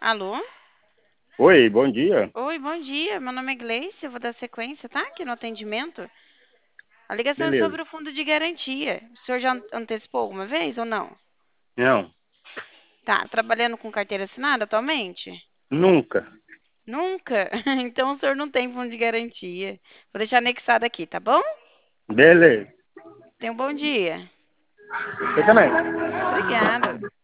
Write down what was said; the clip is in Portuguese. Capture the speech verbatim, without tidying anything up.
Alô? Oi, bom dia. Oi, bom dia. Meu nome é Gleice, eu vou dar sequência, tá? Aqui no atendimento. A ligação é Beleza. sobre o fundo de garantia. O senhor já antecipou alguma vez ou não? Não, Tá, trabalhando com carteira assinada atualmente? nunca. Nunca? Então o senhor não tem fundo de garantia. Vou deixar anexado aqui, tá bom? Beleza. Tenha um bom dia. Você também. Obrigada.